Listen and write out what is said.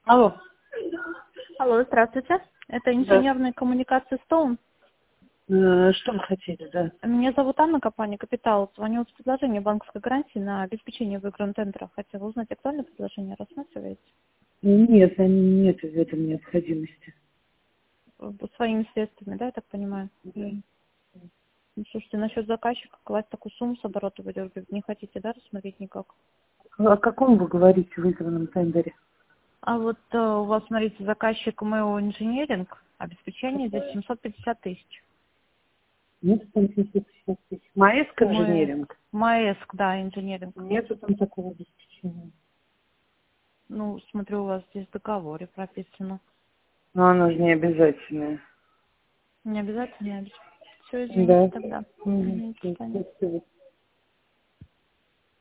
Алло. Алло, здравствуйте. Это инженерные коммуникации Стоун. Что вы хотели, да? Меня зовут Анна, компания «Капитал». Звоню с предложением банковской гарантии на обеспечение выигранного тендера. Хотела узнать, актуальное предложение рассматриваете? Нет, нет в этом необходимости. Своими средствами, да, я так понимаю? Да. Ну, слушайте, насчет заказчика, класть такую сумму с оборота выдергивать не хотите, да, рассмотреть никак? О каком вы говорите выигранном тендере? А вот у вас, смотрите, заказчик МЭО Инжиниринг, обеспечение здесь 750 тысяч. Нет, там 750 тысяч. Маэск инженеринг? МАЭСК, да, инжиниринг. Нету там такого обеспечения. Ну, смотрю, у вас здесь в договоре прописано. Но оно же не обязательное. Не обязательно. Все, извините Да. тогда. Угу. До свидания. Спасибо.